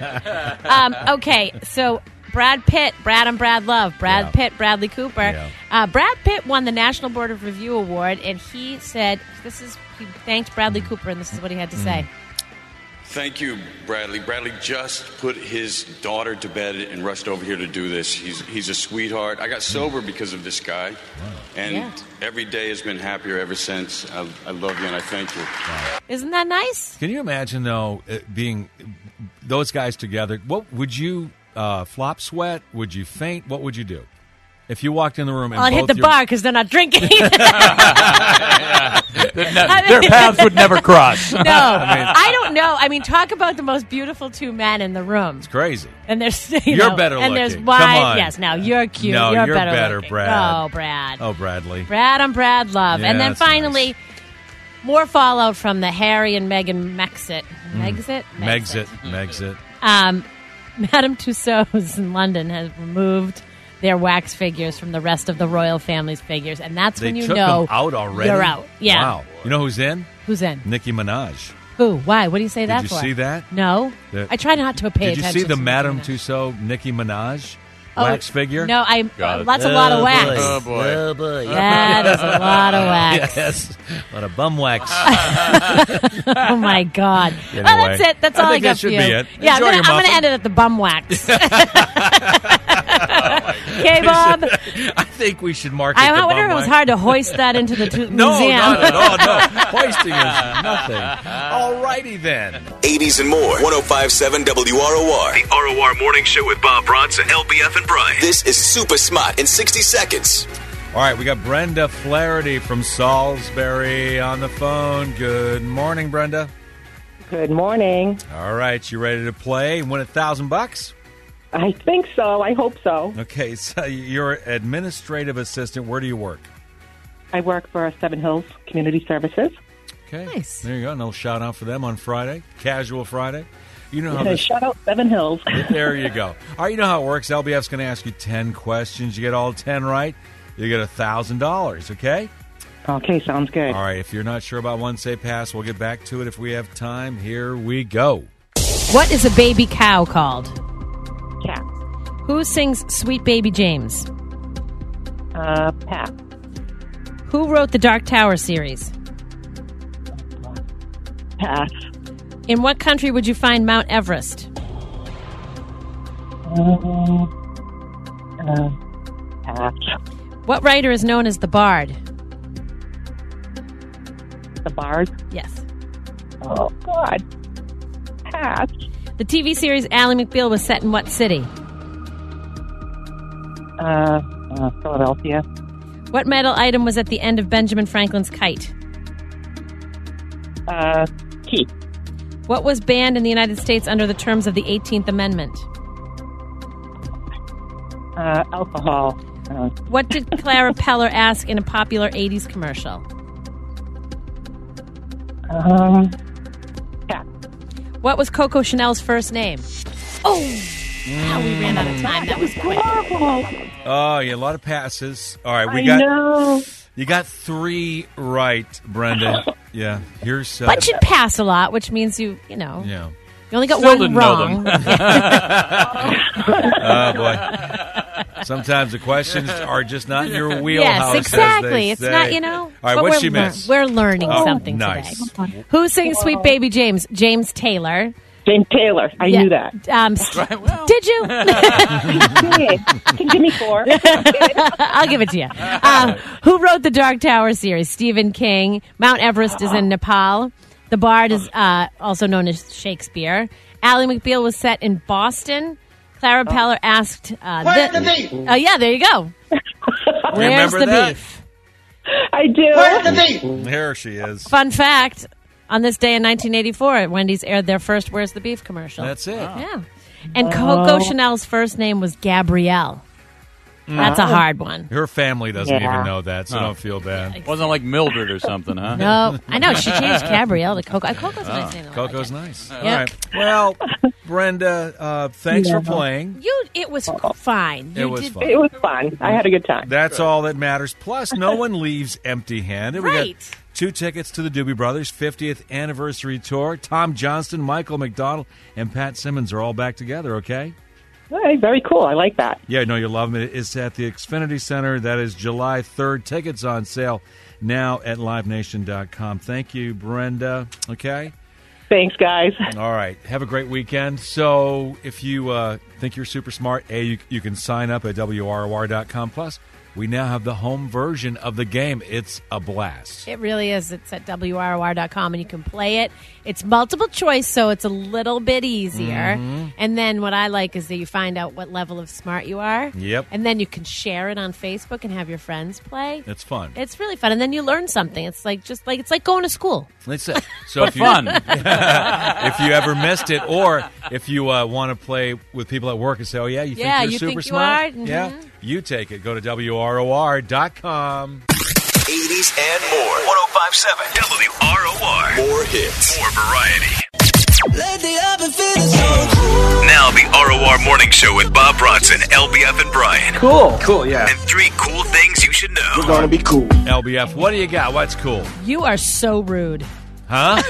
Okay, so Brad Pitt, Brad and Brad Love, Brad Pitt, Bradley Cooper. Yeah. Brad Pitt won the National Board of Review Award, and he said, he thanked Bradley Cooper, and this is what he had to say. Thank you, Bradley. Bradley just put his daughter to bed and rushed over here to do this. He's a sweetheart. I got sober because of this guy, and every day has been happier ever since. I love you, and I thank you. Isn't that nice? Can you imagine, though, being those guys together? What would you flop sweat? Would you faint? What would you do? If you walked in the room and I'd hit the bar because they're not drinking. Their paths would never cross. No, I don't know. I mean, talk about the most beautiful two men in the room. It's crazy. And there's You're better and looking. there's Come wine. on. Yes, now you're cute. No, you're you're better, looking. Brad. Oh, Brad. Oh, Bradley. Brad on Brad Love. Yeah, And then that's finally, more fallout from the Harry and Meghan Megxit. Megxit. Madame Tussauds in London has removed their wax figures from the rest of the royal family's figures, and that's when you took know them out already? you're out. Yeah. Wow. You know who's in? Who's in? Nicki Minaj. Who? Why? What do you say that Did for? you see that? No. I try not to pay Did you attention. see the to Madame Nicki Minaj. Tussauds Nicki Minaj wax figure? No, a lot of wax. Oh, boy. Oh, boy. That is a lot of wax. Yes. A lot of bum wax. Oh, my God. Anyway, Well, that's it. That's all I think got that should for you. be it. Yeah, Enjoy I'm your going to muffin. end it at the bum wax. Okay, Bob? I think we should market I the wonder if bum it was wax. hard to hoist that into the museum. No, not at all. No. Hoisting is nothing. All righty then. 80s and more. 105.7 WROR. The ROR Morning Show with Bob Bronson, LBF, and Brian. This is Super Smart in 60 seconds. All right, we got Brenda Flaherty from Salisbury on the phone. Good morning, Brenda. Good morning. All right, you ready to play and win $1,000? I think so. I hope so. Okay, so you're administrative assistant. Where do you work? I work for Seven Hills Community Services. Okay, nice. There you go. No shout out for them on Friday, Casual Friday. You know how this... Shout out Seven Hills. There you go. All right, you know how it works. LBF's going to ask you 10 questions. You get all 10 right, you get $1,000. Okay. Okay, sounds good. All right, if you're not sure about one, say pass. We'll get back to it if we have time. Here we go. What is a baby cow called? Cat. Who sings Sweet Baby James? Pat. Who wrote the Dark Tower series? Pass. In what country would you find Mount Everest? Pass. What writer is known as the Bard? The Bard? Yes. Oh, God. Pass. The TV series Ally McBeal was set in what city? Philadelphia. What metal item was at the end of Benjamin Franklin's kite? Key. What was banned in the United States under the terms of the 18th Amendment? Alcohol. What did Clara Peller ask in a popular 80s commercial? Cat. What was Coco Chanel's first name? Oh! How we ran out of time. That was quick. Oh, yeah, a lot of passes. All right, I know. You got 3 right, Brenda. Yeah, here's... But you pass a lot, which means you know. Yeah. You only got Still one didn't wrong. know them. Oh, boy. Sometimes the questions are just not in your wheelhouse. Yes, exactly. As they It's say. not, you know. All right, but what'd she miss? We're learning Oh, something nice. today. Who sings Sweet Baby James? James Taylor. James Taylor. I knew that. Did you? Can you give me 4? I'll give it to you. Who wrote the Dark Tower series? Stephen King. Mount Everest is in Nepal. The Bard is also known as Shakespeare. Ally McBeal was set in Boston. Clara Peller asked... Where's the beef? Oh, yeah, there you go. Where's remember the that? beef? I do. Where's the beef? There she is. Fun fact, on this day in 1984, Wendy's aired their first Where's the Beef commercial. That's it. Yeah. And Coco Chanel's first name was Gabrielle. That's a hard one. Her family doesn't Yeah. even know that, so don't feel bad. Wasn't like Mildred or something, huh? No, I know. She changed Gabrielle to Coco. Coco's a nice name. though. I like Coco's it. nice. All Yep. right. Well, Brenda, thanks for playing. It was fine. It was fun. It was fun. I had a good time. That's all that matters. Plus, no one leaves empty-handed. We Right. got 2 tickets to the Doobie Brothers 50th anniversary tour. Tom Johnston, Michael McDonald, and Pat Simmons are all back together, okay? Hey, very cool. I like that. Yeah, no, you'll love them. It's at the Xfinity Center. That is July 3rd. Tickets on sale now at livenation.com. Thank you, Brenda. Okay? Thanks, guys. All right. Have a great weekend. So if you think you're super smart, you can sign up at WROR.com. Plus, we now have the home version of the game. It's a blast. It really is. It's at WROR.com, and you can play it. It's multiple choice, so it's a little bit easier. Mm-hmm. And then what I like is that you find out what level of smart you are. Yep. And then you can share it on Facebook and have your friends play. It's fun. It's really fun, and then you learn something. It's like it's like going to school. That's it. So if you, fun. if you ever missed it, or if you want to play with people at work and say, "Oh yeah, you think Yeah, you're you super think you smart?" are? Mhm. Yeah, you take it. Go to WROR.com. 80s and more. 105.7 WROR. More hits. More variety. Now the ROR Morning Show with Bob Bronson, LBF, and Brian. Cool, yeah. And 3 cool things you should know. We're going to be cool. LBF, what do you got? What's cool? You are so rude. Huh?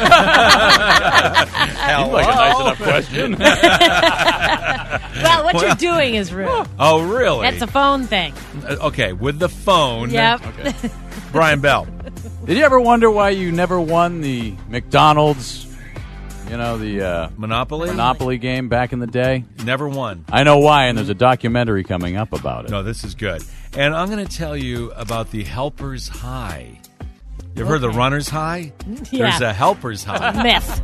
Seems like a nice enough question. Well, what you're doing is rude. Oh, really? That's a phone thing. Okay, with the phone. Yep. Okay. Brian Bell. Did you ever wonder why you never won the McDonald's, the Monopoly game back in the day? Never won. I know why, and there's a documentary coming up about it. No, this is good. And I'm going to tell you about the Helper's High. You ever heard of the Runner's High? Yeah. There's a Helper's High. Myth.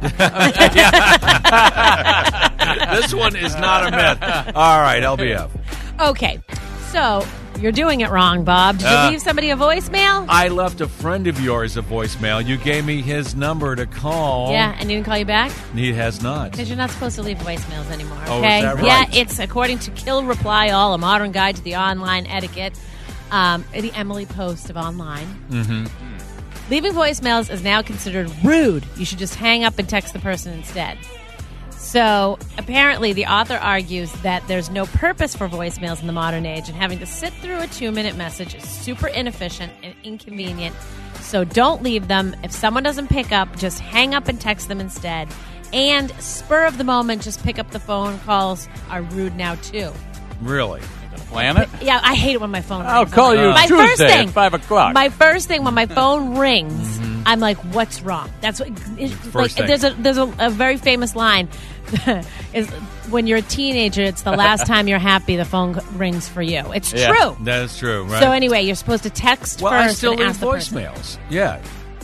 This one is not a myth. All right, LBF. Okay, so You're doing it wrong, Bob. Did you leave somebody a voicemail? I left a friend of yours a voicemail. You gave me his number to call. Yeah, and he didn't call you back? He has not. Because you're not supposed to leave voicemails anymore, okay? Oh, is that right? Yeah, it's according to Kill Reply All, a modern guide to the online etiquette, the Emily Post of online. Mm-hmm. Leaving voicemails is now considered rude. You should just hang up and text the person instead. So apparently the author argues that there's no purpose for voicemails in the modern age, and having to sit through a 2-minute message is super inefficient and inconvenient. So don't leave them. If someone doesn't pick up, just hang up and text them instead. And spur of the moment, just pick up the phone. Calls are rude now too. Really? Plan it? Yeah, I hate it when my phone rings. I'll call you my Tuesday first thing, at 5 o'clock. My first thing when my phone rings, I'm like, "What's wrong?" That's what. First thing. There's a very famous line. Is when you're a teenager, it's the last time you're happy the phone rings for you. It's true. That is true, right? So anyway, you're supposed to text well, first I still and leave ask the person. voicemails. Yeah.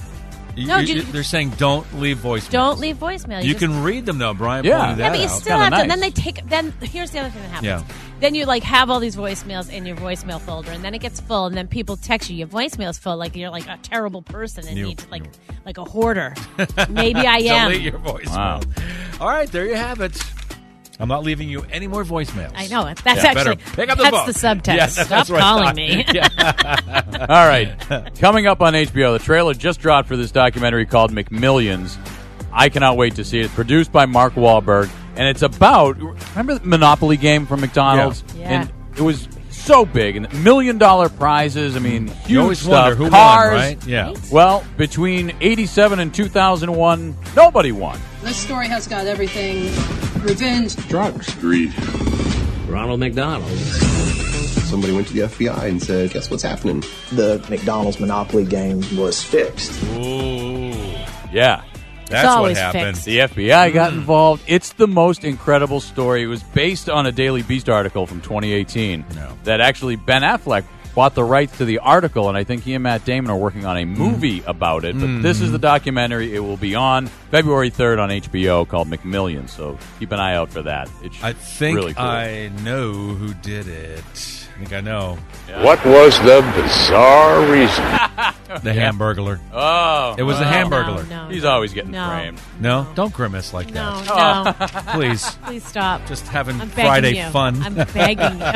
No, they're saying don't leave voicemails. Don't leave voicemail. You just, can read them though, Brian. Yeah. pointed that yeah, but you out. still have to. nice. And then they take. Then here's the other thing that happens. Yeah. Then you have all these voicemails in your voicemail folder, and then it gets full, and then people text you. Your voicemail's full, like you're like a terrible person and need like a hoarder. Maybe I am. Delete your voicemail. Wow. All right, there you have it. I'm not leaving you any more voicemails. I know. That's actually pick up that's phone. the subtext. Yeah, Stop that's what I calling thought. me. Yeah. All right. Coming up on HBO, the trailer just dropped for this documentary called McMillions. I cannot wait to see it. It's produced by Mark Wahlberg, and it's about, remember the Monopoly game from McDonald's? Yeah. And it was so big, and $1 million prizes. I mean, huge You always stuff. wonder who Cars. won, right? Yeah. Well, between 87 and 2001, nobody won. This story has got everything: revenge, Drugs. Greed. Ronald McDonald. Somebody went to the FBI and said, guess what's happening? The McDonald's Monopoly game was fixed. Ooh. Yeah. That's what always happened. fixed. The FBI got involved. It's the most incredible story. It was based on a Daily Beast article from 2018 that actually Ben Affleck bought the rights to the article, and I think he and Matt Damon are working on a movie about it. But this is the documentary. It will be on February 3rd on HBO called McMillions, so keep an eye out for that. It's I think really cool. I know who did it. I think I know. What was the bizarre reason? The Hamburglar. Oh. It was the Hamburglar. No, He's always getting no. framed. No? Don't grimace like No, that. no. Please. Please stop. Just having I'm begging Friday you. fun. I'm begging you.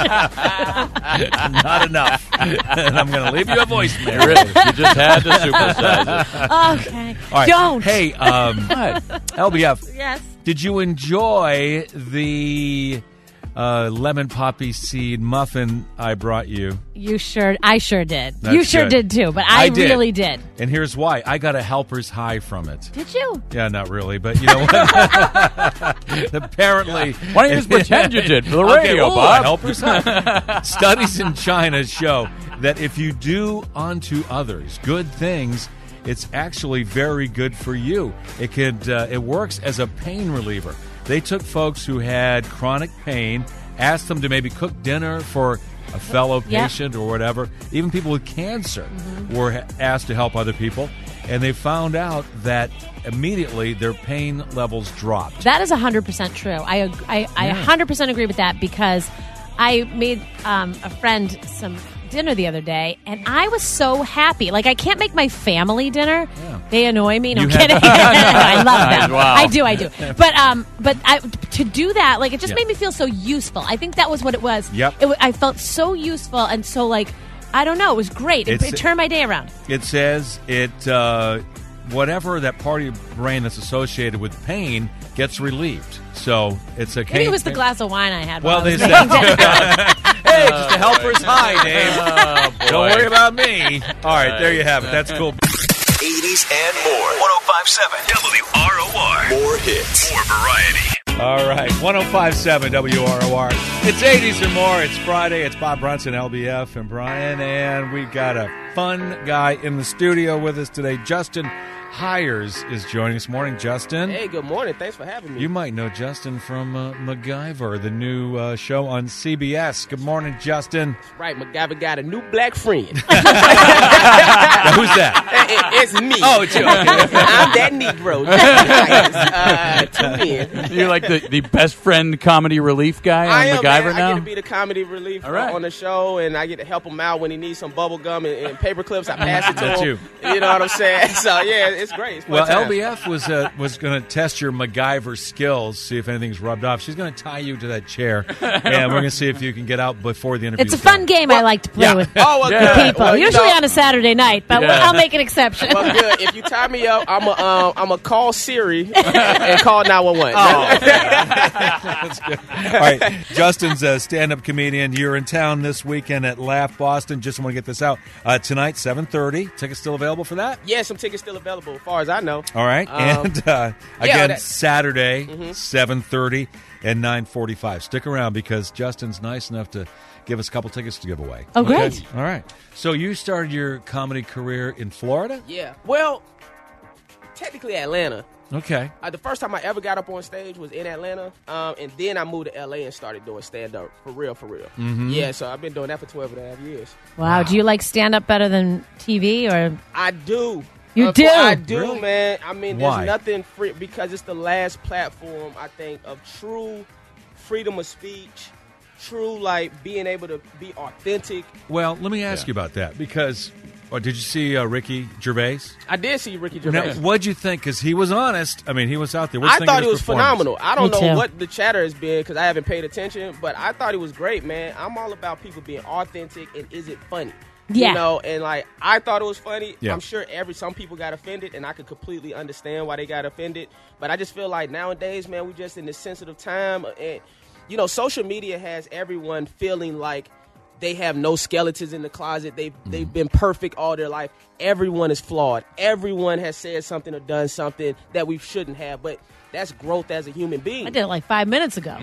Not enough. And I'm going to leave you a voicemail. There it is. You just had to supersize it. Okay. All right. Don't. Hey, LBF. Yes. Did you enjoy the lemon poppy seed muffin I brought you? I sure did. That's you sure good. did too, but I did. really did. And here's why. I got a helper's high from it. Did you? Yeah, not really, but you know what? Apparently. Why don't you just pretend you did for the Okay, radio, ooh, Bob? a helper's high. Studies in China show that if you do unto others good things, it's actually very good for you. It works as a pain reliever. They took folks who had chronic pain, asked them to maybe cook dinner for a fellow patient or whatever. Even people with cancer were asked to help other people, and they found out that immediately their pain levels dropped. That is 100% true. I 100% agree with that, because I made a friend some dinner the other day, and I was so happy. Like, I can't make my family dinner. Yeah. They annoy me. No, I'm kidding. I love them. Wow. I do. But to do that, like, it just made me feel so useful. I think that was what it was. Yep. I felt so useful and so, like, I don't know. It was great. It turned my day around. It says whatever that part of your brain that's associated with pain gets relieved. So it's a Maybe it was the glass of wine I had. Well, while I they was said, making dinner. hey, just a helper's high, Dave. Oh, boy. Don't worry about me. All right, there you have it. That's cool. 80s and more. 105.7 WROR. More hits. More variety. All right, 105.7 WROR. It's 80s or more. It's Friday. It's Bob Brunson, LBF, and Brian. And we got a fun guy in the studio with us today, Justin Hires is joining us. Morning, Justin. Hey, good morning. Thanks for having me. You might know Justin from MacGyver, the new show on CBS. Good morning, Justin. That's right. MacGyver got a new black friend. Who's that? It's me. Oh, it's you. I'm that Negro. You're like the best friend comedy relief guy on MacGyver now? I get to be the comedy relief on the show, and I get to help him out when he needs some bubble gum and paper clips. I pass it to That's him. You know what I'm saying? So, yeah, it's great. It's Well, fun time. LBF was going to test your MacGyver skills, see if anything's rubbed off. She's going to tie you to that chair, and we're going to see if you can get out before the interview. It's a fun game I like to play with people. Well, Usually on a Saturday night, but I'll make an exception. Well, good. If you tie me up, I'm a call Siri and call 911. That's good. All right, Justin's a stand-up comedian. You're in town this weekend at Laugh Boston. Just want to get this out. Tonight, 7:30. Tickets still available for that? Yeah, some tickets still available as far as I know. All right. And again, Saturday, 7:30 and 9:45. Stick around because Justin's nice enough to give us a couple tickets to give away. Oh, great. All right. So you started your comedy career in Florida? Yeah. Well, technically Atlanta. Okay. The first time I ever got up on stage was in Atlanta, and then I moved to L.A. and started doing stand-up for real. Mm-hmm. Yeah, so I've been doing that for 12 and a half years. Wow. Do you like stand-up better than TV? Or I do. You do? I do, Really? man. I mean, there's Why? nothing free because it's the last platform, I think, of true freedom of speech, true, like, being able to be authentic. Well, let me ask you about that because did you see Ricky Gervais? I did see Ricky Gervais. Now, what'd you think? Because he was honest. I mean, he was out there. I thought he was performance? phenomenal. I don't know what the chatter has been because I haven't paid attention, but I thought he was great, man. I'm all about people being authentic and is it funny? Yeah. You know, and like I thought it was funny. Yeah. I'm sure some people got offended, and I could completely understand why they got offended. But I just feel like nowadays, man, we just in this sensitive time, and you know, social media has everyone feeling like they have no skeletons in the closet. They've been perfect all their life. Everyone is flawed. Everyone has said something or done something that we shouldn't have. But that's growth as a human being. I did it like 5 minutes ago.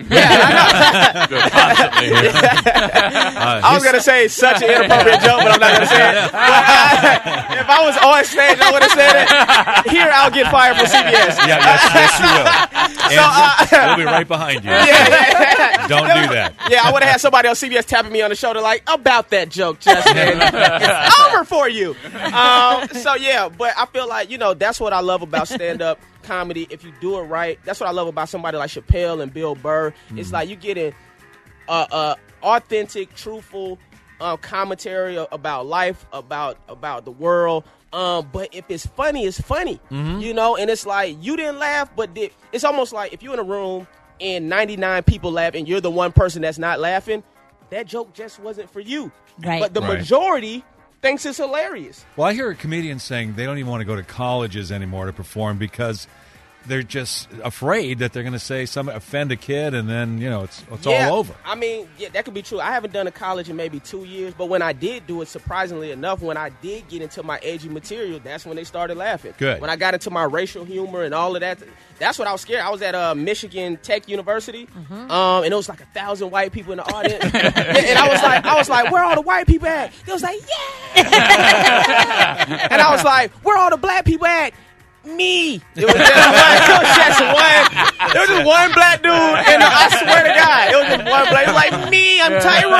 I was going to say such an inappropriate joke, but I'm not going to say it. If I was on stage, I would have said it. Here, I'll get fired from CBS. Yes, you will. We'll be right behind you. Don't do that. Yeah, I would have had somebody on CBS tapping me on the shoulder like, about that joke, Justin. It's over for you. So, yeah, but I feel like, you know, that's what I love about stand-up comedy. If you do it right, that's what I love about somebody like Chappelle and Bill Burr. It's like you get in authentic, truthful commentary about life, about the world. But if it's funny, it's funny. You know, and it's like you didn't laugh, but it's almost like if you're in a room and 99 people laugh and you're the one person that's not laughing, that joke just wasn't for you. Right. But the majority thinks it's hilarious. Well, I hear a comedian saying they don't even want to go to colleges anymore to perform because they're just afraid that they're going to say offend a kid, and then it's all over. I mean, yeah, that could be true. I haven't done a college in maybe 2 years, but when I did do it, surprisingly enough, when I did get into my edgy material, that's when they started laughing. Good. When I got into my racial humor and all of that, that's what I was scared. I was at Michigan Tech University, and it was like 1,000 white people in the audience, and I was like, where are all the white people at? They was like, yeah, and I was like, where are all the black people at? Me. It was just one black dude, and I swear to God, it was just one black. It was like me. I'm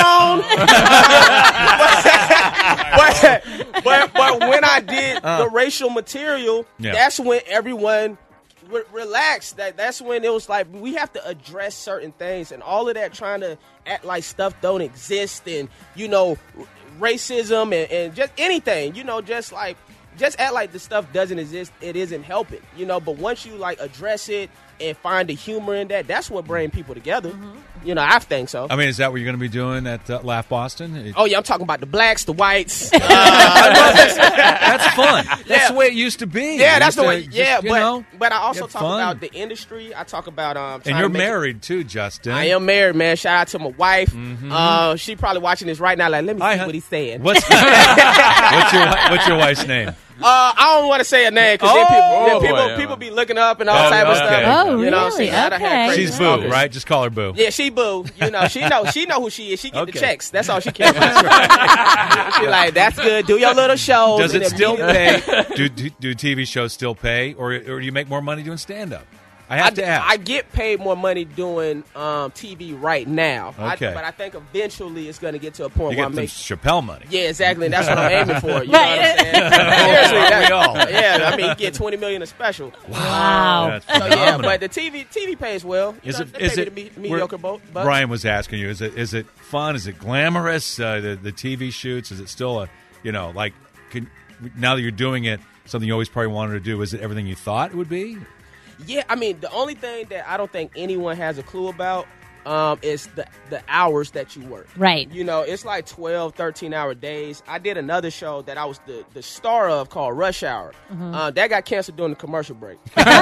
Tyrone. but when I did the racial material, that's when everyone relaxed. That's when it was like we have to address certain things, and all of that trying to act like stuff don't exist, and racism and just anything, just act like the stuff doesn't exist. It isn't helping, but once you address it and find the humor in that, that's what brings people together. I think so. I mean, is that what you're going to be doing at Laugh Boston? Oh, yeah, I'm talking about the blacks, the whites. That's fun. That's the way it used to be. Yeah, that's the way. Yeah, but I also talk about the industry. I talk about and you're married too, Justin. I am married, man. Shout out to my wife. She probably watching this right now. Like, let me see what he's saying. What's your wife's name? I don't want to say a name because people be looking up and all type of stuff. Oh, you know, really? Okay. She's Boo, right? Just call her Boo. Yeah, she Boo. You know, she know who she is. She get the checks. That's all she cares about. She like, that's good. Do your little shows. Does it still pay? Do TV shows still pay, or do you make more money doing stand-up? I have to ask. I get paid more money doing TV right now. Okay. But I think eventually it's going to get to a point You where get I make Chappelle money. Yeah, exactly. And that's what I'm aiming for. You know what I'm saying? Seriously, yeah. I mean, you get $20 million a special. Wow. So yeah, but the TV pays well. Is it mediocre boat? Brian was asking you. Is it fun? Is it glamorous? The TV shoots. Is it still now that you're doing it, something you always probably wanted to do? Is it everything you thought it would be? Yeah, I mean, the only thing that I don't think anyone has a clue about is the hours that you work. Right. You know, it's like 12, 13-hour days. I did another show that I was the star of called Rush Hour. Mm-hmm. That got canceled during the commercial break.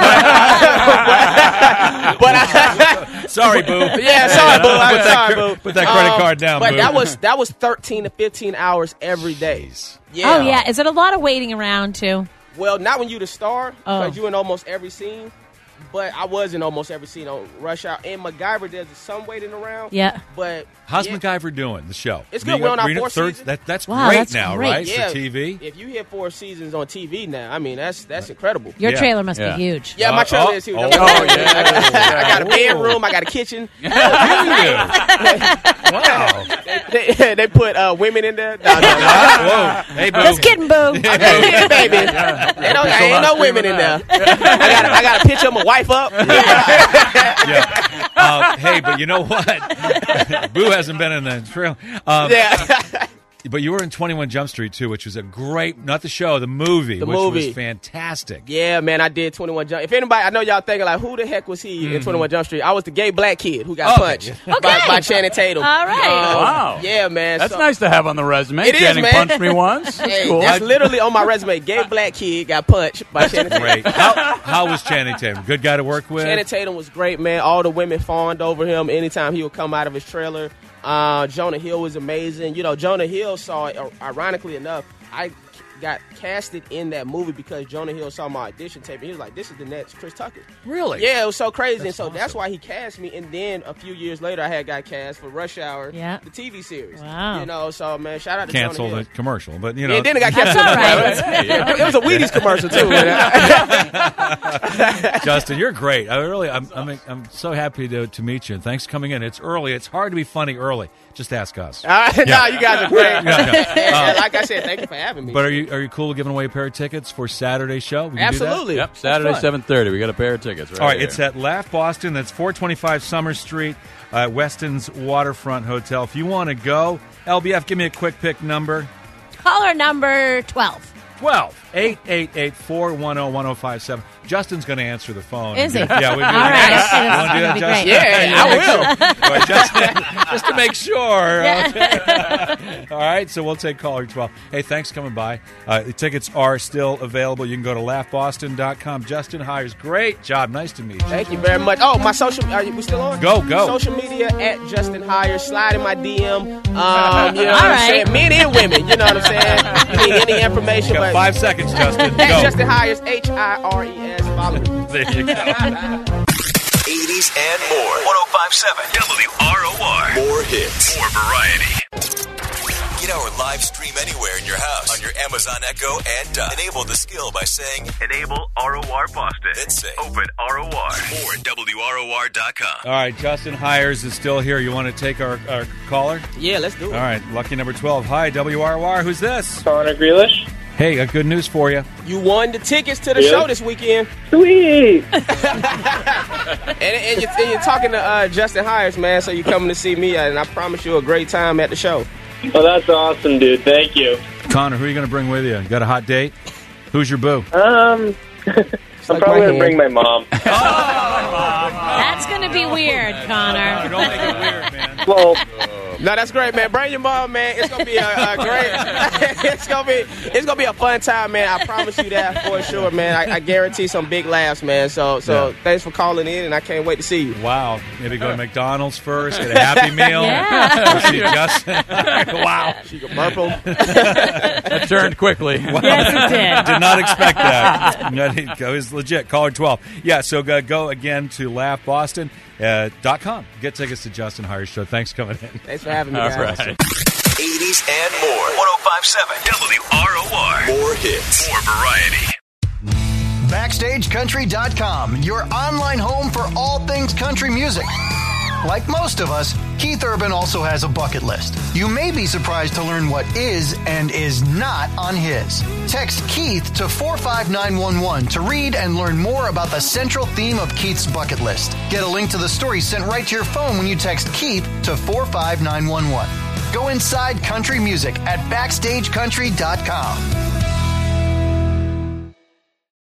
Sorry, Boo. Yeah, sorry, Boo. I'm sorry, Boo. Put that credit card down, but Boo. that was 13 to 15 hours every day. Yeah. Oh, yeah. Is it a lot of waiting around, too? Well, not when you the star, because you in almost every scene. But I was in almost every scene on Rush Hour. And MacGyver, there's some waiting around. Yeah. But how's MacGyver doing, the show? It's good. We're on our fourth season. That's wow, great that's now, great. right, yeah, for TV? If you hit 4 seasons on TV now, I mean, that's incredible. Your trailer must be huge. Yeah, my trailer is huge. I got a bedroom. I got a kitchen. Wow. They put women in there. No. Whoa. Hey, Boo. Just kidding, Boo. I'm just kidding, baby. Ain't no women in there. I got a picture of my wife up. Hey, but you know what? Boo hasn't been in the trail. But you were in 21 Jump Street, too, which was a great, not the show, the movie, was fantastic. Yeah, man, I did 21 Jump. If anybody, I know y'all thinking, like, who the heck was he in 21 Jump Street? I was the gay black kid who got punched by Channing Tatum. All right. Wow. Yeah, man. That's nice to have on the resume. It is, Channing man. punched me once. That's cool. That's literally on my resume. Gay black kid got punched by Channing Tatum. Great. How was Channing Tatum? Good guy to work with? Channing Tatum was great, man. All the women fawned over him anytime he would come out of his trailer. Jonah Hill was amazing. You know, Jonah Hill saw it, ironically enough, I got casted in that movie because Jonah Hill saw my audition tape and he was like, this is the next Chris Tucker. Really? Yeah, it was so crazy. And so that's why he cast me. And then a few years later, I got cast for Rush Hour, the TV series. Wow. You know, so, man, shout out to Canceled Jonah Hill. the commercial, but, you know. Yeah, then it got canceled. Right. It was a Wheaties commercial, too. Justin, you're great. I'm so happy to meet you. And thanks for coming in. It's early. It's hard to be funny early. Just ask us. No, you guys are great. Like I said, thank you for having me. But are you cool giving away a pair of tickets for Saturday's show? We can Absolutely. do that? Yep, Saturday, 7:30. We got a pair of tickets. All right, here. it's at Laugh Boston. That's 425 Summer Street, Weston's Waterfront Hotel. If you want to go, LBF, give me a quick pick number. Caller number 12. 888-410-1057. Justin's going to answer the phone. Is he? Yeah, we do. All right. You want to do that, Justin? Yeah, I will. All right, Justin, just to make sure. Okay. All right, so we'll take caller 12. Hey, thanks for coming by. The tickets are still available. You can go to laughboston.com. Justin Hires, great job. Nice to meet you. Thank you very much. Oh, my social, are we still on? Go. Social media at Justin Hires. Slide in my DM. You know what I'm saying? Men and women. You know what I'm saying? You need any information. You got 5 seconds, Justin. At Go. Justin Hires, HIRES. Follow me. There you go. 80s and more. 1057 WROR. More hits. More variety. Get our live stream anywhere in your house on your Amazon Echo and enable the skill by saying Enable ROR Boston. Then say Open ROR. More at WROR.com. All right, Justin Hires is still here. You want to take our caller? Yeah, let's do it. All right, lucky number 12. Hi, WROR. Who's this? Connor Grealish. Hey, good news for you. You won the tickets to the show this weekend. Sweet. and you're talking to Justin Hires, man, so you're coming to see me, and I promise you a great time at the show. Oh, that's awesome, dude. Thank you. Connor, who are you going to bring with you? You got a hot date? Who's your boo? I'm probably going to bring my mom. That's going to be weird, Connor. Don't make it weird, man. Well, No, that's great, man. Bring your mom, man. It's gonna be a great. it's gonna be a fun time, man. I promise you that for sure, man. I guarantee some big laughs, man. So thanks for calling in, and I can't wait to see you. Wow. Maybe go to McDonald's first, get a Happy Meal. Yeah. Go see Justin. Wow. She can burp him. That turned quickly. Wow. Yes, it did. Did not expect that. It was legit. Caller 12. Yeah, so go again to laughboston.com. Get tickets to Justin Hardy's show. Thanks for coming in. Thanks for having me, All guys. right. 80s and more. 105.7 WROR. More hits. More variety. BackstageCountry.com, your online home for all things country music. Like most of us, Keith Urban also has a bucket list. You may be surprised to learn what is and is not on his. Text Keith to 45911 to read and learn more about the central theme of Keith's bucket list. Get a link to the story sent right to your phone when you text Keith to 45911. Go inside country music at BackstageCountry.com.